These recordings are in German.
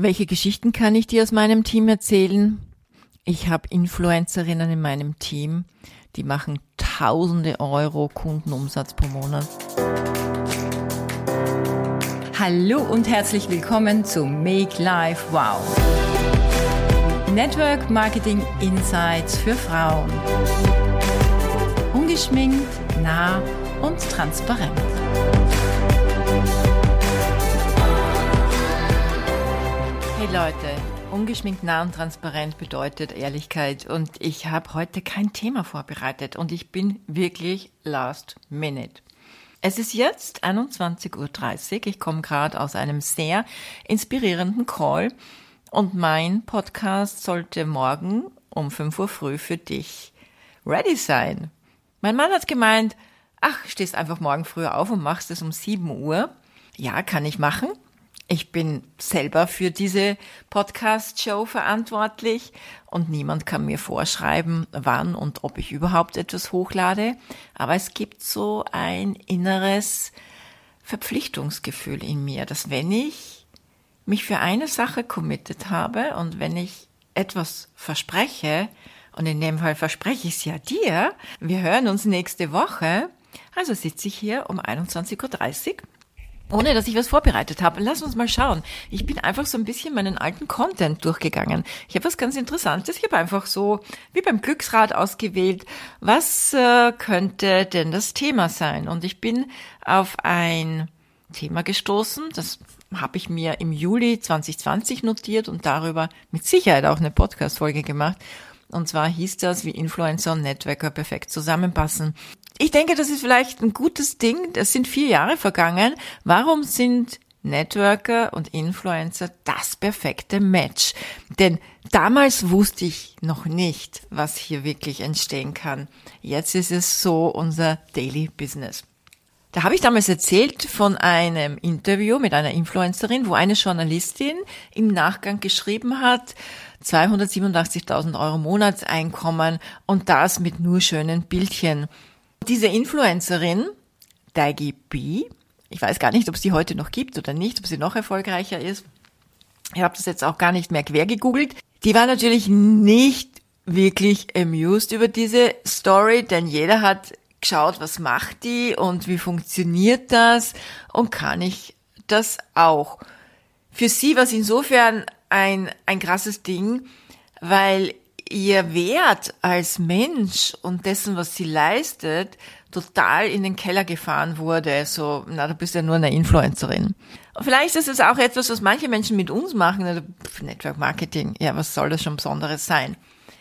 Welche Geschichten kann ich dir aus meinem Team erzählen? Ich habe Influencerinnen in meinem Team, die machen tausende Euro Kundenumsatz pro Monat. Hallo und herzlich willkommen zu Make Life Wow. Network Marketing Insights für Frauen. Ungeschminkt, nah und transparent. Hey Leute, ungeschminkt, nah und transparent bedeutet Ehrlichkeit und ich habe heute kein Thema vorbereitet und ich bin wirklich last minute. Es ist jetzt 21.30 Uhr, ich komme gerade aus einem sehr inspirierenden Call und mein Podcast sollte morgen um 5 Uhr früh für dich ready sein. Mein Mann hat gemeint, stehst einfach morgen früher auf und machst es um 7 Uhr. Ja, kann ich machen. Ich bin selber für diese Podcast-Show verantwortlich und niemand kann mir vorschreiben, wann und ob ich überhaupt etwas hochlade. Aber es gibt so ein inneres Verpflichtungsgefühl in mir, dass wenn ich mich für eine Sache committed habe und wenn ich etwas verspreche, und in dem Fall verspreche ich es ja dir, wir hören uns nächste Woche, also sitze ich hier um 21.30 Uhr. Ohne, dass ich was vorbereitet habe. Lass uns mal schauen. Ich bin einfach so ein bisschen meinen alten Content durchgegangen. Ich habe was ganz Interessantes. Ich habe einfach so wie beim Glücksrad ausgewählt, was könnte denn das Thema sein? Und ich bin auf ein Thema gestoßen. Das habe ich mir im Juli 2020 notiert und darüber mit Sicherheit auch eine Podcast-Folge gemacht. Und zwar hieß das, wie Influencer und Networker perfekt zusammenpassen. Ich denke, das ist vielleicht ein gutes Ding. Es sind 4 Jahre vergangen. Warum sind Networker und Influencer das perfekte Match? Denn damals wusste ich noch nicht, was hier wirklich entstehen kann. Jetzt ist es so unser Daily Business. Da habe ich damals erzählt von einem Interview mit einer Influencerin, wo eine Journalistin im Nachgang geschrieben hat, 287.000 Euro Monatseinkommen und das mit nur schönen Bildchen. Diese Influencerin, Dagi B, ich weiß gar nicht, ob es die heute noch gibt oder nicht, ob sie noch erfolgreicher ist. Ich habe das jetzt auch gar nicht mehr quer gegoogelt. Die war natürlich nicht wirklich amused über diese Story, denn jeder hat geschaut, was macht die und wie funktioniert das und kann ich das auch. Für sie war es insofern ein krasses Ding, weil ihr Wert als Mensch und dessen, was sie leistet, total in den Keller gefahren wurde. So, du bist ja nur eine Influencerin. Und vielleicht ist es auch etwas, was manche Menschen mit uns machen. Also, Network Marketing, ja, was soll das schon Besonderes sein?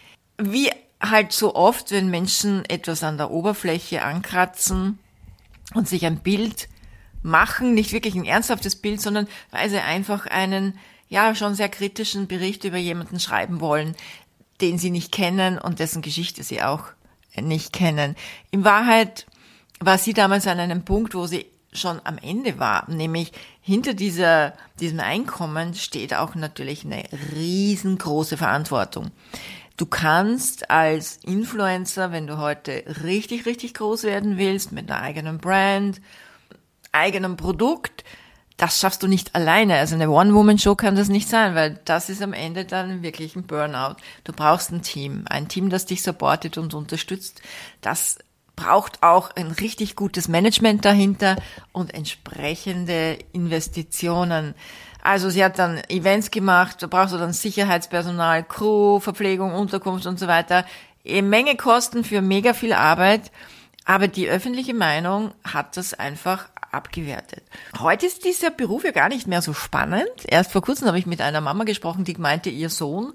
Wie halt so oft, wenn Menschen etwas an der Oberfläche ankratzen und sich ein Bild machen, nicht wirklich ein ernsthaftes Bild, sondern weil sie einfach einen, schon sehr kritischen Bericht über jemanden schreiben wollen, den sie nicht kennen und dessen Geschichte sie auch nicht kennen. In Wahrheit war sie damals an einem Punkt, wo sie schon am Ende war, nämlich hinter diesem Einkommen steht auch natürlich eine riesengroße Verantwortung. Du kannst als Influencer, wenn du heute richtig, richtig groß werden willst, mit einer eigenen Brand, eigenem Produkt, das schaffst du nicht alleine. Also eine One-Woman-Show kann das nicht sein, weil das ist am Ende dann wirklich ein Burnout. Du brauchst ein Team, das dich supportet und unterstützt. Das braucht auch ein richtig gutes Management dahinter und entsprechende Investitionen. Also sie hat dann Events gemacht, da brauchst du dann Sicherheitspersonal, Crew, Verpflegung, Unterkunft und so weiter. Eine Menge Kosten für mega viel Arbeit, aber die öffentliche Meinung hat das einfach abgewertet. Heute ist dieser Beruf ja gar nicht mehr so spannend. Erst vor kurzem habe ich mit einer Mama gesprochen, die meinte, ihr Sohn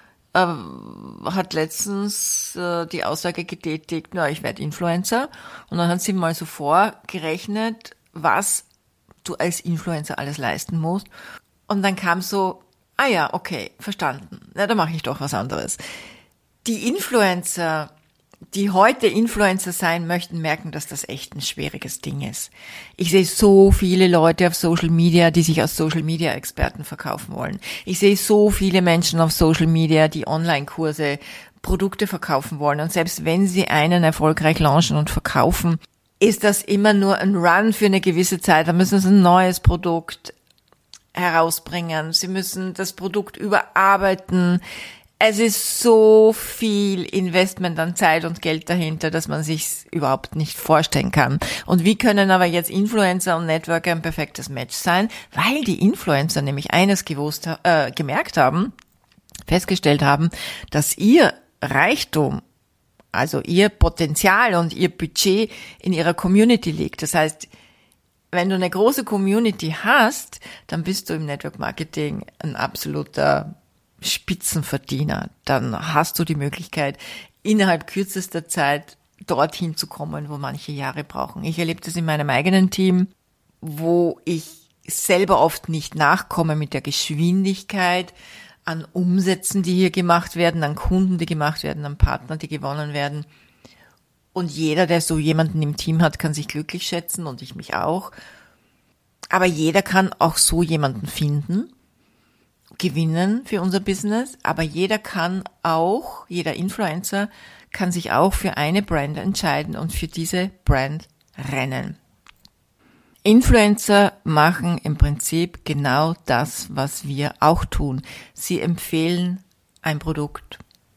hat letztens die Aussage getätigt, ich werde Influencer. Und dann hat sie mal so vorgerechnet, was du als Influencer alles leisten musst. Und dann kam so, okay, verstanden. Da mache ich doch was anderes. Die Influencer, die heute Influencer sein möchten, merken, dass das echt ein schwieriges Ding ist. Ich sehe so viele Leute auf Social Media, die sich als Social Media Experten verkaufen wollen. Ich sehe so viele Menschen auf Social Media, die Online-Kurse, Produkte verkaufen wollen. Und selbst wenn sie einen erfolgreich launchen und verkaufen, ist das immer nur ein Run für eine gewisse Zeit. Da müssen sie ein neues Produkt herausbringen. Sie müssen das Produkt überarbeiten. Es ist so viel Investment an Zeit und Geld dahinter, dass man sich überhaupt nicht vorstellen kann. Und wie können aber jetzt Influencer und Networker ein perfektes Match sein? Weil die Influencer nämlich eines festgestellt haben, dass ihr Reichtum, also ihr Potenzial und ihr Budget in ihrer Community liegt. Das heißt, wenn du eine große Community hast, dann bist du im Network Marketing ein absoluter Spitzenverdiener. Dann hast du die Möglichkeit, innerhalb kürzester Zeit dorthin zu kommen, wo manche Jahre brauchen. Ich erlebe das in meinem eigenen Team, wo ich selber oft nicht nachkomme mit der Geschwindigkeit an Umsätzen, die hier gemacht werden, an Kunden, die gemacht werden, an Partner, die gewonnen werden. Und jeder, der so jemanden im Team hat, kann sich glücklich schätzen und ich mich auch. Aber jeder kann auch so jemanden finden, gewinnen für unser Business, aber jeder Influencer kann sich auch für eine Brand entscheiden und für diese Brand rennen. Influencer machen im Prinzip genau das, was wir auch tun. Sie empfehlen ein Produkt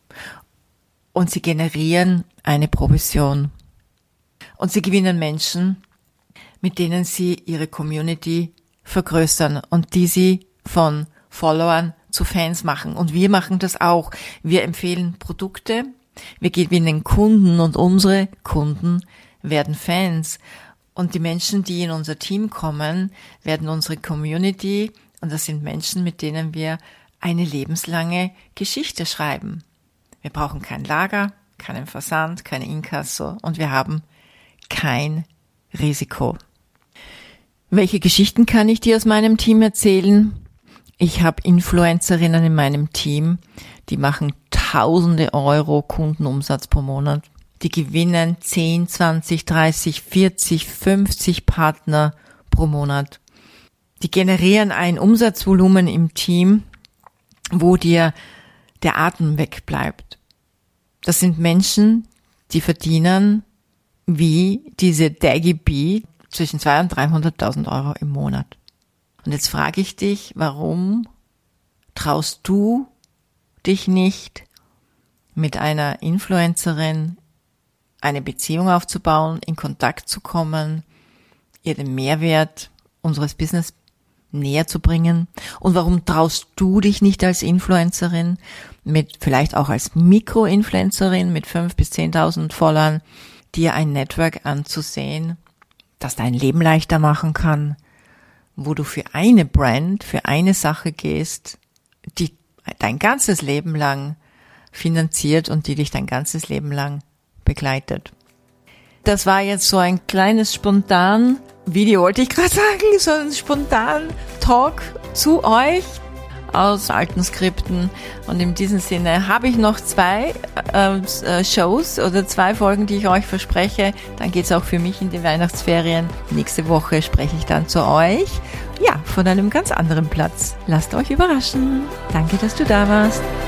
und sie generieren eine Provision. Und sie gewinnen Menschen, mit denen sie ihre Community vergrößern und die sie von Followern zu Fans machen. Und wir machen das auch. Wir empfehlen Produkte, wir gewinnen Kunden und unsere Kunden werden Fans. Und die Menschen, die in unser Team kommen, werden unsere Community, und das sind Menschen, mit denen wir eine lebenslange Geschichte schreiben. Wir brauchen kein Lager, keinen Versand, keine Inkasso und wir haben kein Risiko. Welche Geschichten kann ich dir aus meinem Team erzählen? Ich habe Influencerinnen in meinem Team, die machen tausende Euro Kundenumsatz pro Monat. Die gewinnen 10, 20, 30, 40, 50 Partner pro Monat. Die generieren ein Umsatzvolumen im Team, wo dir der Atem wegbleibt. Das sind Menschen, die verdienen wie diese Daggy B zwischen 200.000 und 300.000 Euro im Monat. Und jetzt frage ich dich, warum traust du dich nicht, mit einer Influencerin eine Beziehung aufzubauen, in Kontakt zu kommen, ihr den Mehrwert unseres Business näher zu bringen? Und warum traust du dich nicht als Influencerin, vielleicht auch als Mikroinfluencerin mit 5.000 bis 10.000 Followern, dir ein Network anzusehen, das dein Leben leichter machen kann, wo du für eine Brand, für eine Sache gehst, die dein ganzes Leben lang finanziert und die dich dein ganzes Leben lang begleitet. Das war jetzt so ein kleines spontan Video, wollte ich gerade sagen, so ein spontan Talk zu euch aus alten Skripten. Und in diesem Sinne habe ich noch 2 Shows oder 2 Folgen, die ich euch verspreche. Dann geht's auch für mich in die Weihnachtsferien. Nächste Woche spreche ich dann zu euch. Ja, von einem ganz anderen Platz. Lasst euch überraschen. Danke, dass du da warst.